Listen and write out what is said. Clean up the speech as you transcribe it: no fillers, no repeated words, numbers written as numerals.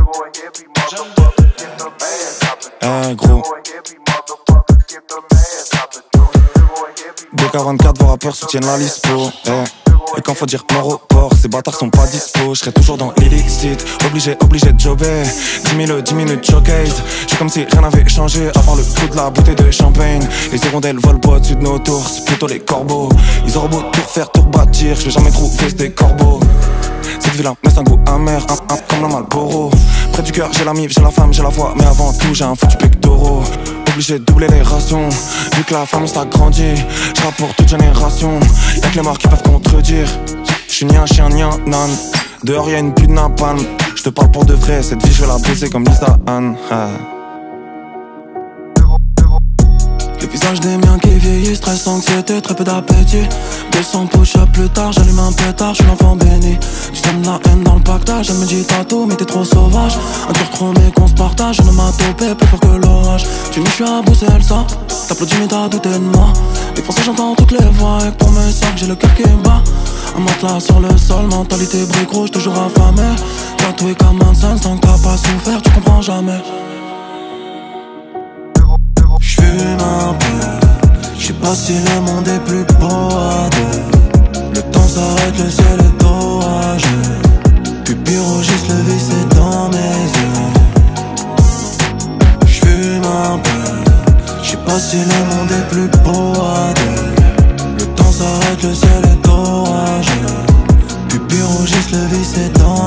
Eh gros B44, vos rappeurs soutiennent la lispo. Et quand faut dire mort au port, ces bâtards sont pas dispo. J'serai toujours dans l'illicite, obligé de jobber. 10 minutes showcase, j'suis comme si rien n'avait changé à part le coup de la bouteille de champagne. Les hirondelles volent pas au-dessus de nos tours, c'est plutôt les corbeaux. Ils auront beau tout refaire, tout rebâtir, j'vais jamais trouver des corbeaux. Cette vie-là me laisse un goût amer, comme la Marlboro. Près du cœur, j'ai la mif, j'ai la femme, j'ai la foi, mais avant tout, j'ai un foutu pectoraux. Obligé de doubler les rations, vu que la femme s'est grandi. J'rappe pour toute génération, y'a que les morts qui peuvent contredire. J'suis ni un chien ni un âne, dehors y'a une pluie de napalm. J'te parle pour de vrai, cette vie j'vais la baiser comme Lisa Anne. Le visage des miens qui vieillit, stress, anxiété, très peu d'appétit. 200 push-up plus tard, j'allume un pétard, j'suis l'enfant béni. Tu sèmes la haine dans le pactage, elle me dit tatou, mais t'es trop sauvage. Un cœur chromé qu'on se partage, je ne m'a topé, plus fort que l'orage. Tu me suis à Bruxelles, ça, t'applaudis mais t'as douté de moi. Les Français j'entends toutes les voix, et pour mes sacs j'ai le cœur qui bat. Un matelas sur le sol, mentalité brique rouge, toujours affamé. Tatoué comme un seul, sans que t'as pas souffert, tu comprends jamais. J'fume un peu, j'sais pas si le monde est plus beau à deux. Le temps s'arrête, le ciel est orageux. Pupille rougisse, le vice est dans mes yeux. J'fume un peu, j'sais pas si le monde est plus beau à deux. Le temps s'arrête, le ciel est orageux. Pupille rougisse, le vice est dans